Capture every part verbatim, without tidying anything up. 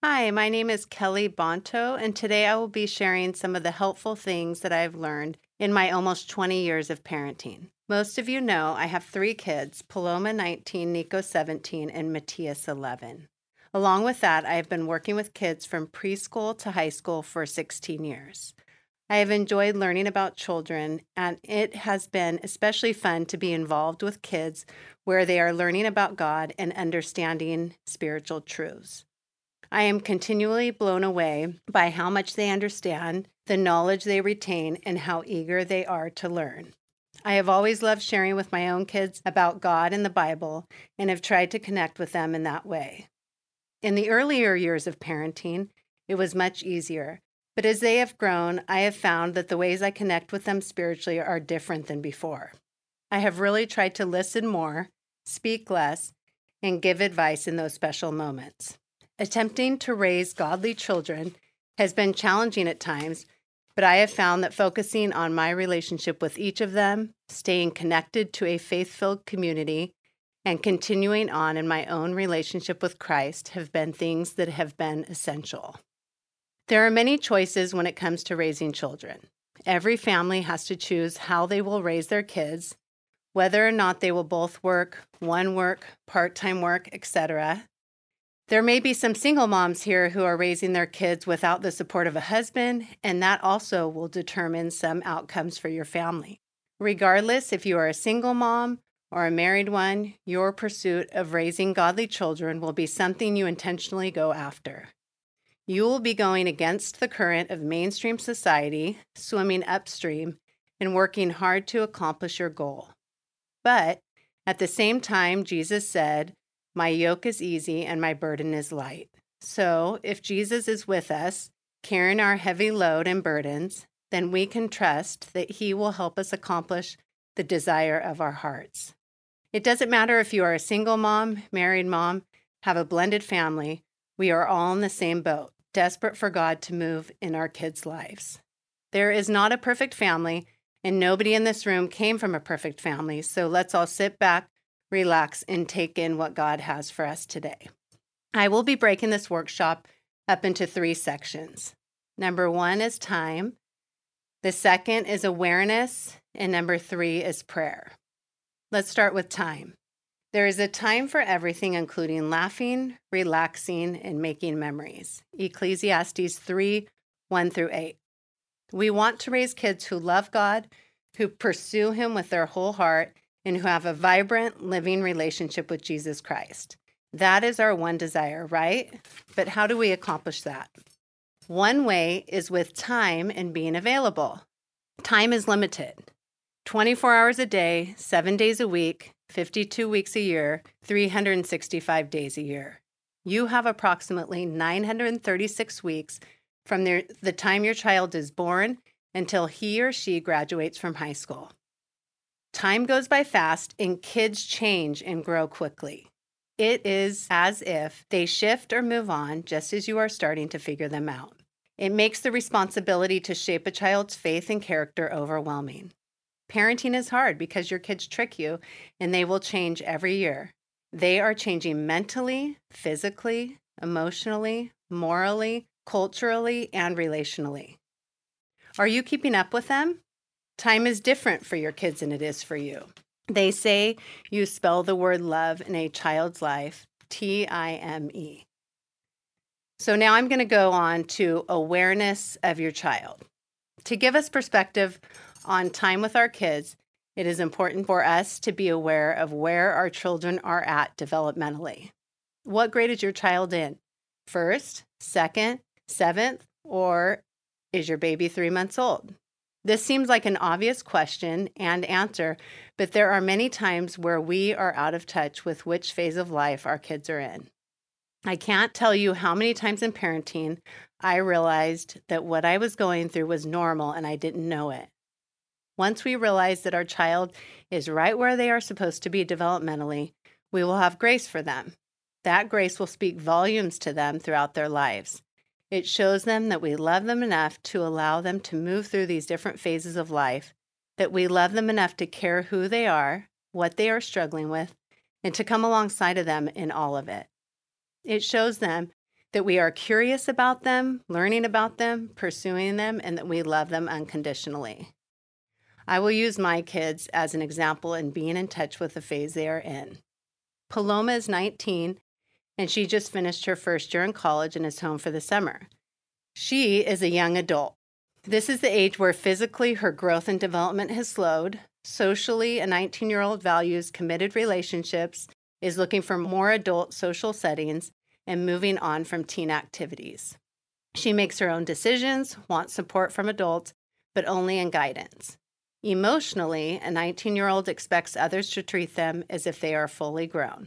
Hi, my name is Kelly Bonto, and today I will be sharing some of the helpful things that I've learned in my almost twenty years of parenting. Most of you know I have three kids, Paloma nineteen, Nico seventeen, and Matthias eleven. Along with that, I have been working with kids from preschool to high school for sixteen years. I have enjoyed learning about children, and it has been especially fun to be involved with kids where they are learning about God and understanding spiritual truths. I am continually blown away by how much they understand, the knowledge they retain, and how eager they are to learn. I have always loved sharing with my own kids about God and the Bible and have tried to connect with them in that way. In the earlier years of parenting, it was much easier. But as they have grown, I have found that the ways I connect with them spiritually are different than before. I have really tried to listen more, speak less, and give advice in those special moments. Attempting to raise godly children has been challenging at times, but I have found that focusing on my relationship with each of them, staying connected to a faith-filled community, and continuing on in my own relationship with Christ have been things that have been essential. There are many choices when it comes to raising children. Every family has to choose how they will raise their kids, whether or not they will both work, one work, part-time work, et cetera. There may be some single moms here who are raising their kids without the support of a husband, and that also will determine some outcomes for your family. Regardless if you are a single mom or a married one, your pursuit of raising godly children will be something you intentionally go after. You will be going against the current of mainstream society, swimming upstream, and working hard to accomplish your goal. But at the same time, Jesus said, "My yoke is easy and my burden is light." So if Jesus is with us, carrying our heavy load and burdens, then we can trust that He will help us accomplish the desire of our hearts. It doesn't matter if you are a single mom, married mom, have a blended family, we are all in the same boat, desperate for God to move in our kids' lives. There is not a perfect family, and nobody in this room came from a perfect family, so let's all sit back, relax, and take in what God has for us today. I will be breaking this workshop up into three sections. Number one is time, the second is awareness, and number three is prayer. Let's start with time. There is a time for everything, including laughing, relaxing, and making memories. Ecclesiastes three, one through eight. We want to raise kids who love God, who pursue Him with their whole heart, and who have a vibrant, living relationship with Jesus Christ. That is our one desire, right? But how do we accomplish that? One way is with time and being available. Time is limited. twenty-four hours a day, seven days a week, fifty-two weeks a year, three hundred sixty-five days a year. You have approximately nine hundred thirty-six weeks from the, the time your child is born until he or she graduates from high school. Time goes by fast, and kids change and grow quickly. It is as if they shift or move on just as you are starting to figure them out. It makes the responsibility to shape a child's faith and character overwhelming. Parenting is hard because your kids trick you, and they will change every year. They are changing mentally, physically, emotionally, morally, culturally, and relationally. Are you keeping up with them? Time is different for your kids than it is for you. They say you spell the word love in a child's life, T I M E. So now I'm going to go on to awareness of your child. To give us perspective on time with our kids, it is important for us to be aware of where our children are at developmentally. What grade is your child in? First, second, seventh, or is your baby three months old? This seems like an obvious question and answer, but there are many times where we are out of touch with which phase of life our kids are in. I can't tell you how many times in parenting I realized that what I was going through was normal and I didn't know it. Once we realize that our child is right where they are supposed to be developmentally, we will have grace for them. That grace will speak volumes to them throughout their lives. It shows them that we love them enough to allow them to move through these different phases of life, that we love them enough to care who they are, what they are struggling with, and to come alongside of them in all of it. It shows them that we are curious about them, learning about them, pursuing them, and that we love them unconditionally. I will use my kids as an example in being in touch with the phase they are in. Paloma is nineteen, and she just finished her first year in college and is home for the summer. She is a young adult. This is the age where physically her growth and development has slowed. Socially, a nineteen-year-old values committed relationships, is looking for more adult social settings, and moving on from teen activities. She makes her own decisions, wants support from adults, but only in guidance. Emotionally, a nineteen-year-old expects others to treat them as if they are fully grown.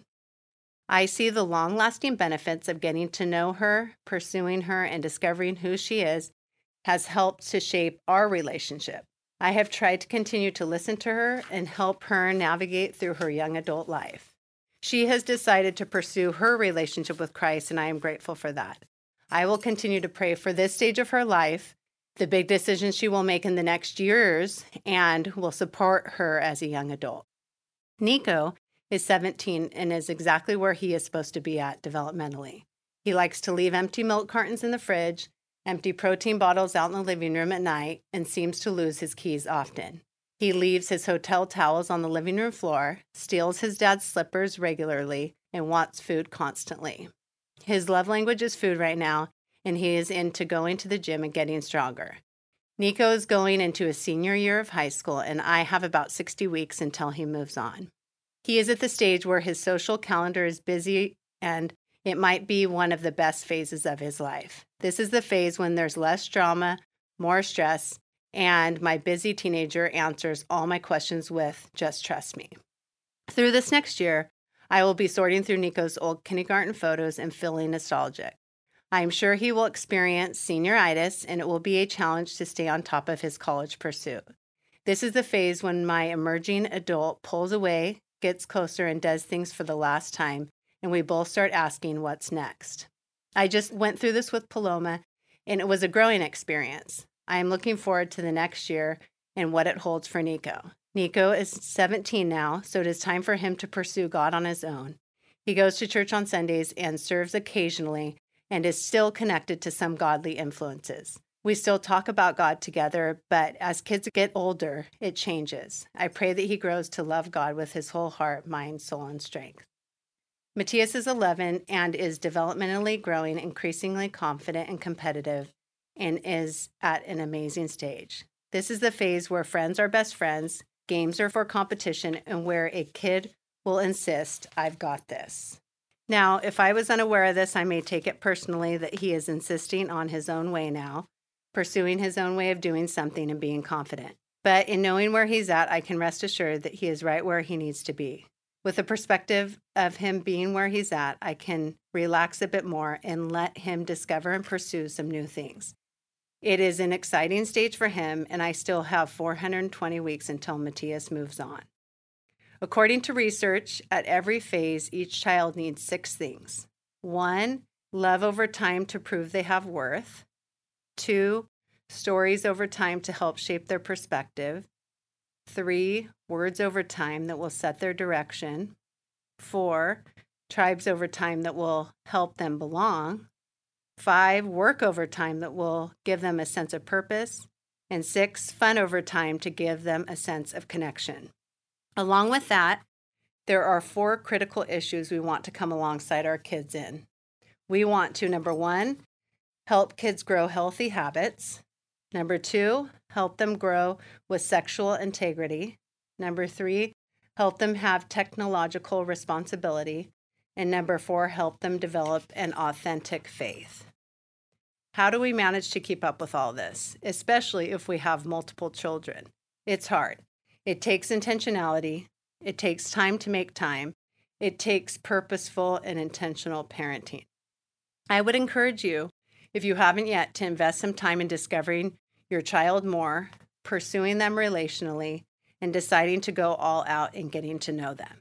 I see the long-lasting benefits of getting to know her, pursuing her, and discovering who she is has helped to shape our relationship. I have tried to continue to listen to her and help her navigate through her young adult life. She has decided to pursue her relationship with Christ, and I am grateful for that. I will continue to pray for this stage of her life, the big decisions she will make in the next years, and will support her as a young adult. Nico is seventeen and is exactly where he is supposed to be at developmentally. He likes to leave empty milk cartons in the fridge, empty protein bottles out in the living room at night, and seems to lose his keys often. He leaves his hotel towels on the living room floor, steals his dad's slippers regularly, and wants food constantly. His love language is food right now, and he is into going to the gym and getting stronger. Nico is going into his senior year of high school, and I have about sixty weeks until he moves on. He is at the stage where his social calendar is busy, and it might be one of the best phases of his life. This is the phase when there's less drama, more stress, and my busy teenager answers all my questions with, "Just trust me." Through this next year, I will be sorting through Nico's old kindergarten photos and feeling nostalgic. I am sure he will experience senioritis, and it will be a challenge to stay on top of his college pursuit. This is the phase when my emerging adult pulls away, gets closer, and does things for the last time, and we both start asking what's next. I just went through this with Paloma, and it was a growing experience. I am looking forward to the next year and what it holds for Nico. Nico is seventeen now, so it is time for him to pursue God on his own. He goes to church on Sundays and serves occasionally and is still connected to some godly influences. We still talk about God together, but as kids get older, it changes. I pray that he grows to love God with his whole heart, mind, soul, and strength. Matthias is eleven and is developmentally growing, increasingly confident and competitive, and is at an amazing stage. This is the phase where friends are best friends, games are for competition, and where a kid will insist, "I've got this." Now, if I was unaware of this, I may take it personally that he is insisting on his own way now, pursuing his own way of doing something and being confident. But in knowing where he's at, I can rest assured that he is right where he needs to be. With the perspective of him being where he's at, I can relax a bit more and let him discover and pursue some new things. It is an exciting stage for him, and I still have four hundred twenty weeks until Matthias moves on. According to research, at every phase, each child needs six things. One, love over time to prove they have worth. Two, stories over time to help shape their perspective. Three, words over time that will set their direction. Four, tribes over time that will help them belong. Five, work over time that will give them a sense of purpose. And six, fun over time to give them a sense of connection. Along with that, there are four critical issues we want to come alongside our kids in. We want to, number one, help kids grow healthy habits. Number two, help them grow with sexual integrity. Number three, help them have technological responsibility. And number four, help them develop an authentic faith. How do we manage to keep up with all this, especially if we have multiple children? It's hard. It takes intentionality. It takes time to make time. It takes purposeful and intentional parenting. I would encourage you, if you haven't yet, to invest some time in discovering your child more, pursuing them relationally, and deciding to go all out in getting to know them.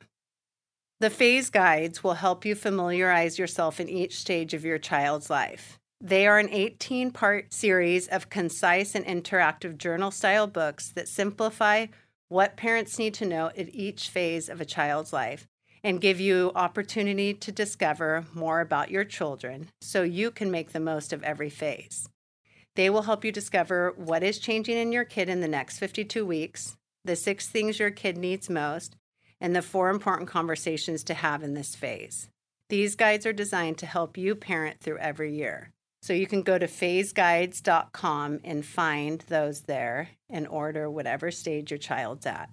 The phase guides will help you familiarize yourself in each stage of your child's life. They are an eighteen-part series of concise and interactive journal-style books that simplify what parents need to know at each phase of a child's life and give you opportunity to discover more about your children so you can make the most of every phase. They will help you discover what is changing in your kid in the next fifty-two weeks, the six things your kid needs most, and the four important conversations to have in this phase. These guides are designed to help you parent through every year. So you can go to phase guides dot com and find those there and order whatever stage your child's at.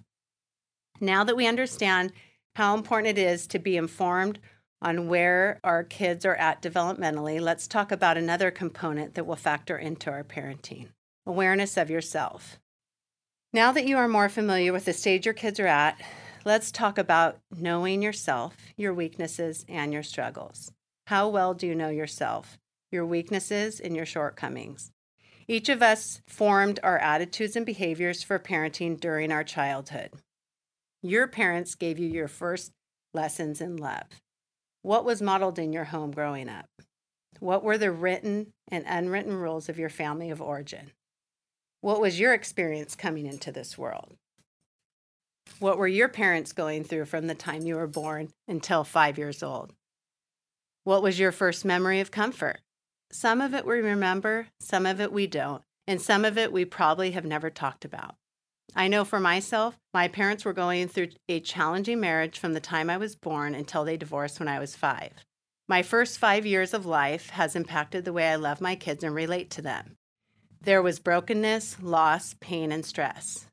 Now that we understand how important it is to be informed on where our kids are at developmentally, let's talk about another component that will factor into our parenting: awareness of yourself. Now that you are more familiar with the stage your kids are at, let's talk about knowing yourself, your weaknesses, and your struggles. How well do you know yourself, your weaknesses, and your shortcomings? Each of us formed our attitudes and behaviors for parenting during our childhood. Your parents gave you your first lessons in love. What was modeled in your home growing up? What were the written and unwritten rules of your family of origin? What was your experience coming into this world? What were your parents going through from the time you were born until five years old? What was your first memory of comfort? Some of it we remember, some of it we don't, and some of it we probably have never talked about. I know for myself, my parents were going through a challenging marriage from the time I was born until they divorced when I was five. My first five years of life has impacted the way I love my kids and relate to them. There was brokenness, loss, pain, and stress.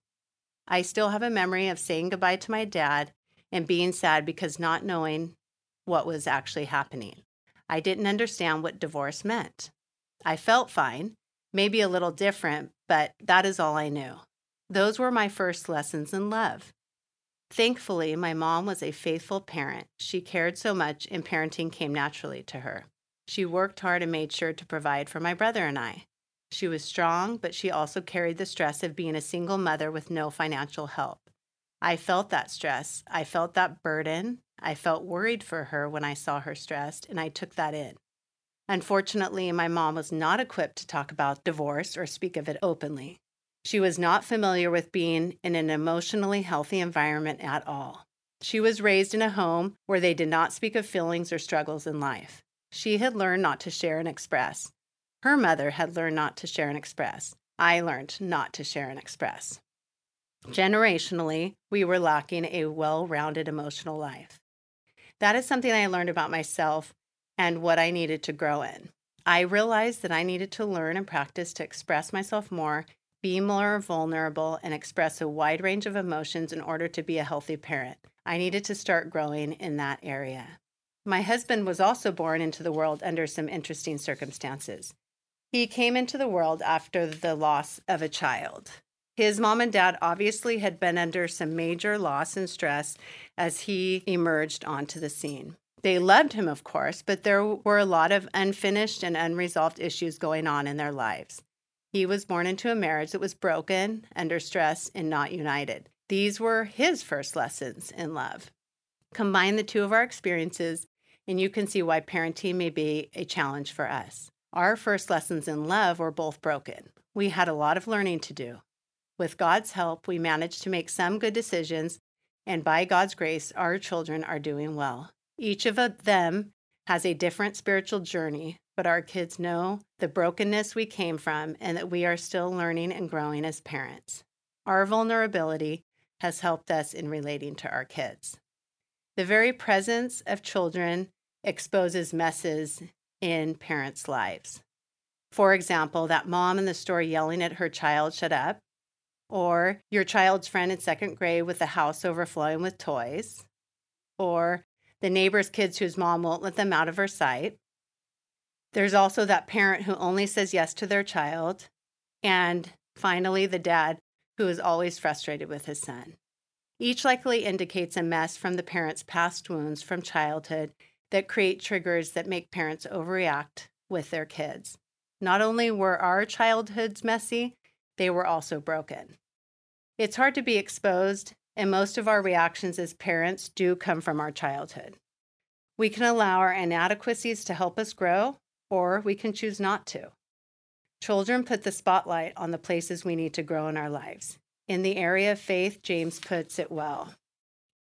I still have a memory of saying goodbye to my dad and being sad because not knowing what was actually happening. I didn't understand what divorce meant. I felt fine, maybe a little different, but that is all I knew. Those were my first lessons in love. Thankfully, my mom was a faithful parent. She cared so much, and parenting came naturally to her. She worked hard and made sure to provide for my brother and I. She was strong, but she also carried the stress of being a single mother with no financial help. I felt that stress. I felt that burden. I felt worried for her when I saw her stressed, and I took that in. Unfortunately, my mom was not equipped to talk about divorce or speak of it openly. She was not familiar with being in an emotionally healthy environment at all. She was raised in a home where they did not speak of feelings or struggles in life. She had learned not to share and express. Her mother had learned not to share and express. I learned not to share and express. Generationally, we were lacking a well-rounded emotional life. That is something I learned about myself and what I needed to grow in. I realized that I needed to learn and practice to express myself more, be more vulnerable, and express a wide range of emotions in order to be a healthy parent. I needed to start growing in that area. My husband was also born into the world under some interesting circumstances. He came into the world after the loss of a child. His mom and dad obviously had been under some major loss and stress as he emerged onto the scene. They loved him, of course, but there were a lot of unfinished and unresolved issues going on in their lives. He was born into a marriage that was broken, under stress, and not united. These were his first lessons in love. Combine the two of our experiences, and you can see why parenting may be a challenge for us. Our first lessons in love were both broken. We had a lot of learning to do. With God's help, we managed to make some good decisions, and by God's grace, our children are doing well. Each of them has a different spiritual journey, but our kids know the brokenness we came from and that we are still learning and growing as parents. Our vulnerability has helped us in relating to our kids. The very presence of children exposes messes in parents' lives. For example, that mom in the store yelling at her child, "Shut up," or your child's friend in second grade with the house overflowing with toys, or the neighbor's kids whose mom won't let them out of her sight. There's also that parent who only says yes to their child, and finally, the dad who is always frustrated with his son. Each likely indicates a mess from the parent's past wounds from childhood that create triggers that make parents overreact with their kids. Not only were our childhoods messy, they were also broken. It's hard to be exposed, and most of our reactions as parents do come from our childhood. We can allow our inadequacies to help us grow, or we can choose not to. Children put the spotlight on the places we need to grow in our lives. In the area of faith, James puts it well.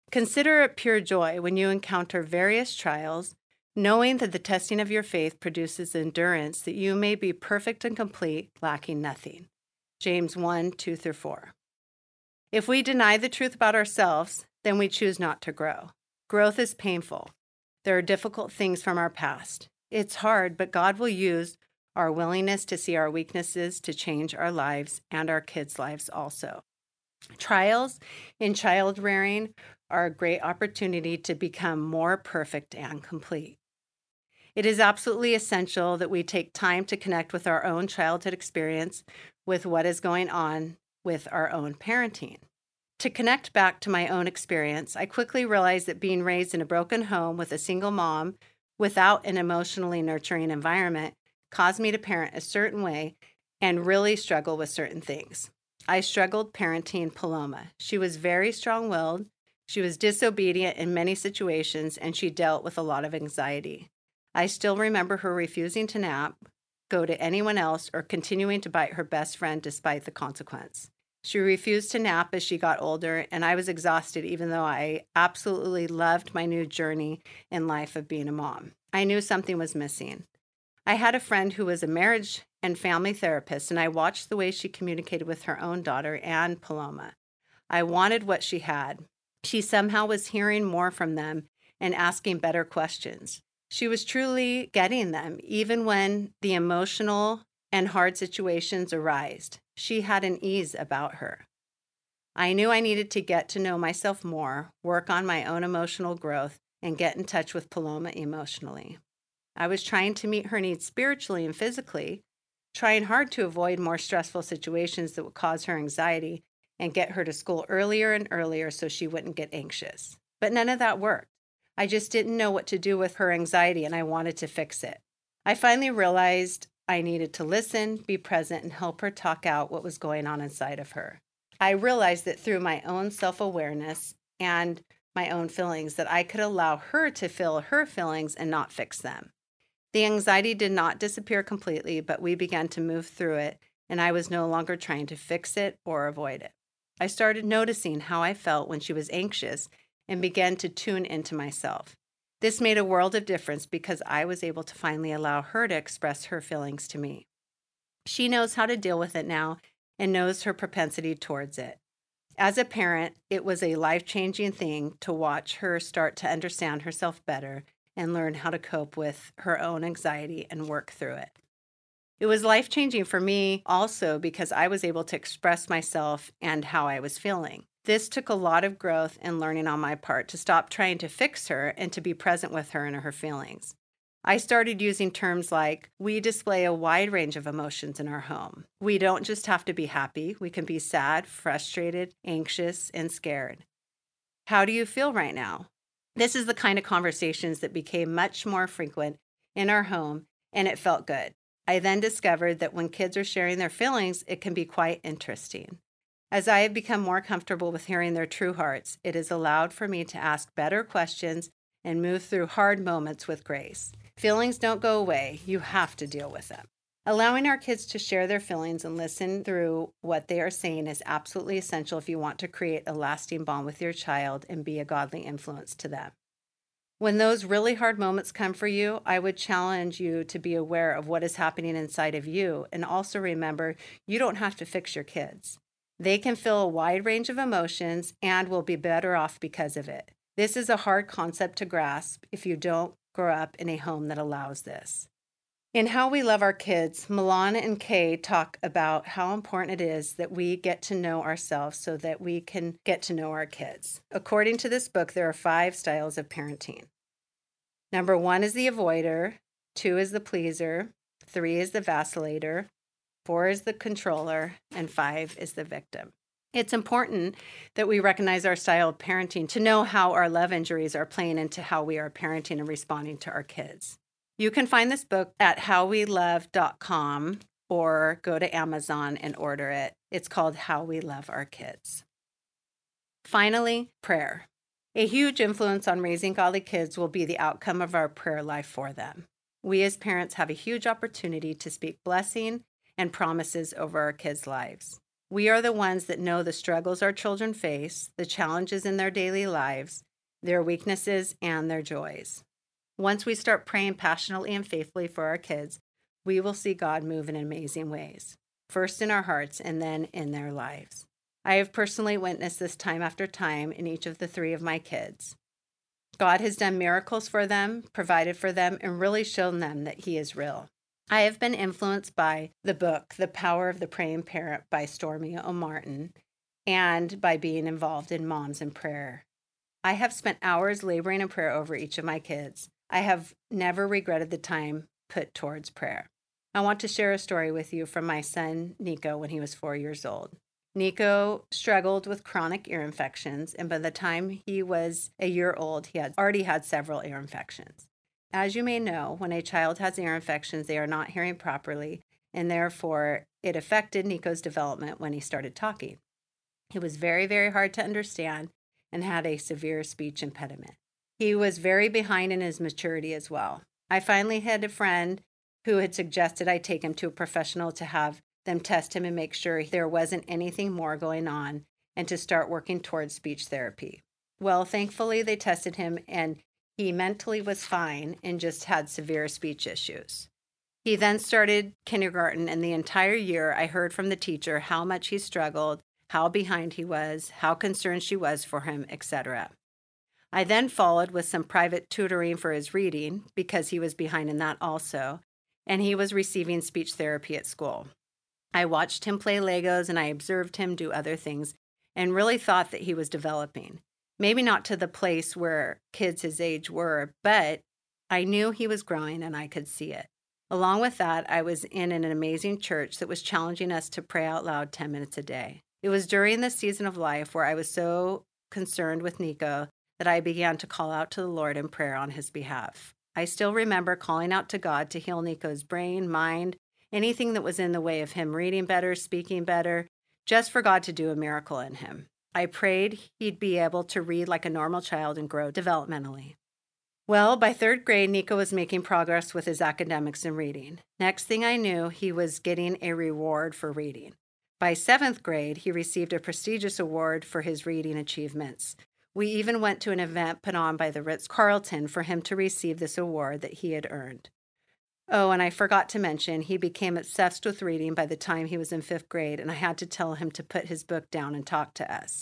Consider it pure joy when you encounter various trials, knowing that the testing of your faith produces endurance, that you may be perfect and complete, lacking nothing. James one, two through four. If we deny the truth about ourselves, then we choose not to grow. Growth is painful. There are difficult things from our past. It's hard, but God will use our willingness to see our weaknesses to change our lives and our kids' lives also. Trials in child rearing are a great opportunity to become more perfect and complete. It is absolutely essential that we take time to connect with our own childhood experience with what is going on with our own parenting. To connect back to my own experience, I quickly realized that being raised in a broken home with a single mom without an emotionally nurturing environment caused me to parent a certain way and really struggle with certain things. I struggled parenting Paloma. She was very strong-willed. She was disobedient in many situations, and she dealt with a lot of anxiety. I still remember her refusing to nap, go to anyone else, or continuing to bite her best friend despite the consequence. She refused to nap as she got older, and I was exhausted even though I absolutely loved my new journey in life of being a mom. I knew something was missing. I had a friend who was a marriage and family therapist, and I watched the way she communicated with her own daughter and Paloma. I wanted what she had. She somehow was hearing more from them and asking better questions. She was truly getting them, even when the emotional and hard situations arise. She had an ease about her. I knew I needed to get to know myself more, work on my own emotional growth, and get in touch with Paloma emotionally. I was trying to meet her needs spiritually and physically, trying hard to avoid more stressful situations that would cause her anxiety and get her to school earlier and earlier so she wouldn't get anxious. But none of that worked. I just didn't know what to do with her anxiety, and I wanted to fix it. I finally realized I needed to listen, be present, and help her talk out what was going on inside of her. I realized that through my own self-awareness and my own feelings that I could allow her to feel her feelings and not fix them. The anxiety did not disappear completely, but we began to move through it, and I was no longer trying to fix it or avoid it. I started noticing how I felt when she was anxious and began to tune into myself. This made a world of difference because I was able to finally allow her to express her feelings to me. She knows how to deal with it now and knows her propensity towards it. As a parent, it was a life-changing thing to watch her start to understand herself better and learn how to cope with her own anxiety and work through it. It was life-changing for me also because I was able to express myself and how I was feeling. This took a lot of growth and learning on my part to stop trying to fix her and to be present with her and her feelings. I started using terms like, we display a wide range of emotions in our home. We don't just have to be happy. We can be sad, frustrated, anxious, and scared. How do you feel right now? This is the kind of conversations that became much more frequent in our home, and it felt good. I then discovered that when kids are sharing their feelings, it can be quite interesting. As I have become more comfortable with hearing their true hearts, it has allowed for me to ask better questions and move through hard moments with grace. Feelings don't go away. You have to deal with them. Allowing our kids to share their feelings and listen through what they are saying is absolutely essential if you want to create a lasting bond with your child and be a godly influence to them. When those really hard moments come for you, I would challenge you to be aware of what is happening inside of you, and also remember you don't have to fix your kids. They can feel a wide range of emotions and will be better off because of it. This is a hard concept to grasp if you don't grow up in a home that allows this. In How We Love Our Kids, Milan and Kay talk about how important it is that we get to know ourselves so that we can get to know our kids. According to this book, there are five styles of parenting. Number one is the avoider, two is the pleaser, three is the vacillator, four is the controller, and five is the victim. It's important that we recognize our style of parenting to know how our love injuries are playing into how we are parenting and responding to our kids. You can find this book at how we love dot com or go to Amazon and order it. It's called How We Love Our Kids. Finally, prayer. A huge influence on raising godly kids will be the outcome of our prayer life for them. We as parents have a huge opportunity to speak blessing and promises over our kids' lives. We are the ones that know the struggles our children face, the challenges in their daily lives, their weaknesses, and their joys. Once we start praying passionately and faithfully for our kids, we will see God move in amazing ways, first in our hearts and then in their lives. I have personally witnessed this time after time in each of the three of my kids. God has done miracles for them, provided for them, and really shown them that He is real. I have been influenced by the book, The Power of the Praying Parent by Stormie Omartian, and by being involved in Moms in Prayer. I have spent hours laboring in prayer over each of my kids. I have never regretted the time put towards prayer. I want to share a story with you from my son, Nico, when he was four years old. Nico struggled with chronic ear infections, and by the time he was a year old, he had already had several ear infections. As you may know, when a child has ear infections, they are not hearing properly, and therefore it affected Nico's development when he started talking. He was very, very hard to understand and had a severe speech impediment. He was very behind in his maturity as well. I finally had a friend who had suggested I take him to a professional to have them test him and make sure there wasn't anything more going on and to start working towards speech therapy. Well, thankfully, they tested him and he mentally was fine and just had severe speech issues. He then started kindergarten, and the entire year I heard from the teacher how much he struggled, how behind he was, how concerned she was for him, et cetera. I then followed with some private tutoring for his reading because he was behind in that also, and he was receiving speech therapy at school. I watched him play Legos and I observed him do other things and really thought that he was developing. Maybe not to the place where kids his age were, but I knew he was growing and I could see it. Along with that, I was in an amazing church that was challenging us to pray out loud ten minutes a day. It was during this season of life where I was so concerned with Nico that I began to call out to the Lord in prayer on his behalf. I still remember calling out to God to heal Nico's brain, mind, anything that was in the way of him reading better, speaking better, just for God to do a miracle in him. I prayed he'd be able to read like a normal child and grow developmentally. Well, by third grade, Nico was making progress with his academics and reading. Next thing I knew, he was getting a reward for reading. By seventh grade, he received a prestigious award for his reading achievements. We even went to an event put on by the Ritz-Carlton for him to receive this award that he had earned. Oh, and I forgot to mention, he became obsessed with reading by the time he was in fifth grade, and I had to tell him to put his book down and talk to us.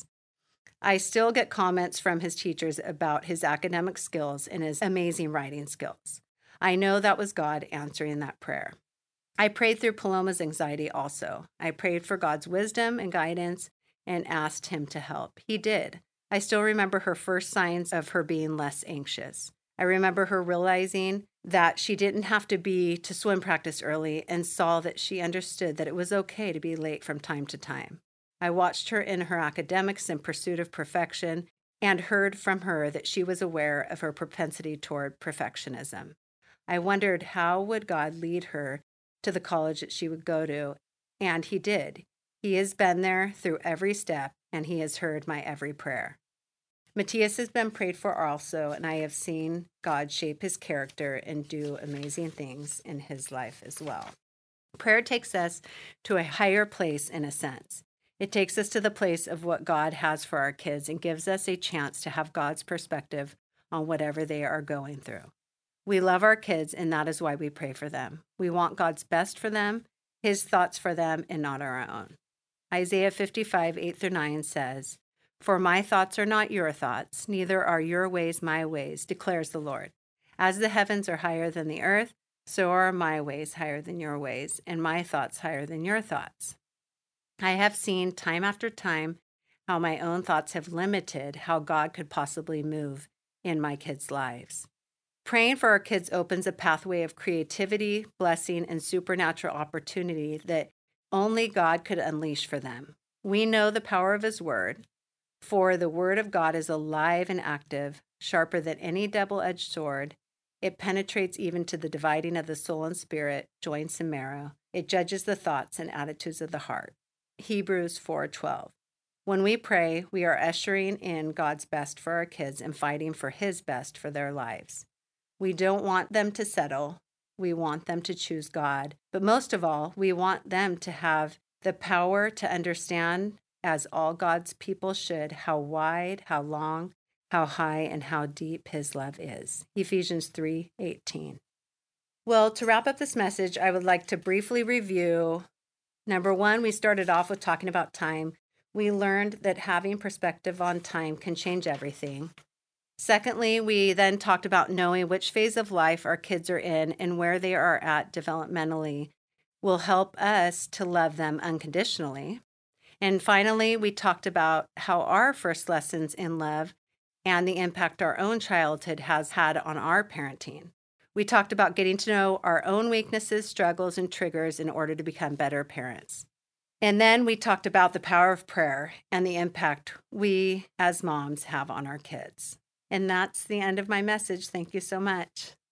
I still get comments from his teachers about his academic skills and his amazing writing skills. I know that was God answering that prayer. I prayed through Paloma's anxiety also. I prayed for God's wisdom and guidance and asked him to help. He did. I still remember her first signs of her being less anxious. I remember her realizing that she didn't have to be to swim practice early and saw that she understood that it was okay to be late from time to time. I watched her in her academics in pursuit of perfection and heard from her that she was aware of her propensity toward perfectionism. I wondered how would God lead her to the college that she would go to, and he did. He has been there through every step, and he has heard my every prayer. Matthias has been prayed for also, and I have seen God shape his character and do amazing things in his life as well. Prayer takes us to a higher place in a sense. It takes us to the place of what God has for our kids and gives us a chance to have God's perspective on whatever they are going through. We love our kids, and that is why we pray for them. We want God's best for them, his thoughts for them, and not our own. Isaiah fifty-five, eight through nine says, "For my thoughts are not your thoughts, neither are your ways my ways, declares the Lord. As the heavens are higher than the earth, so are my ways higher than your ways, and my thoughts higher than your thoughts." I have seen time after time how my own thoughts have limited how God could possibly move in my kids' lives. Praying for our kids opens a pathway of creativity, blessing, and supernatural opportunity that only God could unleash for them. We know the power of his word, for the word of God is alive and active, sharper than any double-edged sword. It penetrates even to the dividing of the soul and spirit, joints and marrow. It judges the thoughts and attitudes of the heart. Hebrews four twelve. When we pray, we are ushering in God's best for our kids and fighting for his best for their lives. We don't want them to settle. We want them to choose God. But most of all, we want them to have the power to understand, as all God's people should, how wide, how long, how high, and how deep his love is. Ephesians three eighteen. Well, to wrap up this message, I would like to briefly review. Number one, we started off with talking about time. We learned that having perspective on time can change everything. Secondly, we then talked about knowing which phase of life our kids are in and where they are at developmentally will help us to love them unconditionally. And finally, we talked about how our first lessons in love and the impact our own childhood has had on our parenting. We talked about getting to know our own weaknesses, struggles, and triggers in order to become better parents. And then we talked about the power of prayer and the impact we as moms have on our kids. And that's the end of my message. Thank you so much.